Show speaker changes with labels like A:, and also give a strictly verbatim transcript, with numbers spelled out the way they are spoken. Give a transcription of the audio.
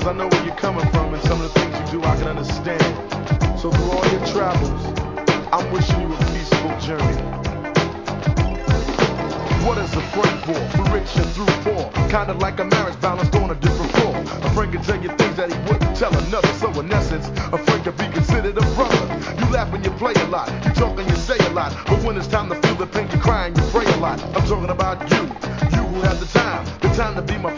A: I know where you're coming from and some of the things you do I can understand. So through all your travels, I'm wishing you a peaceful journey. What is a friend for? For rich and through poor. Kinda like a marriage balanced on a different floor. A friend can tell you things that he wouldn't tell another. So in essence, a friend can be considered a brother. You laugh and you play a lot. You talk and you say a lot. But when it's time to feel the pain, you cry and you pray a lot. I'm talking about you. You who have the time. The time to be my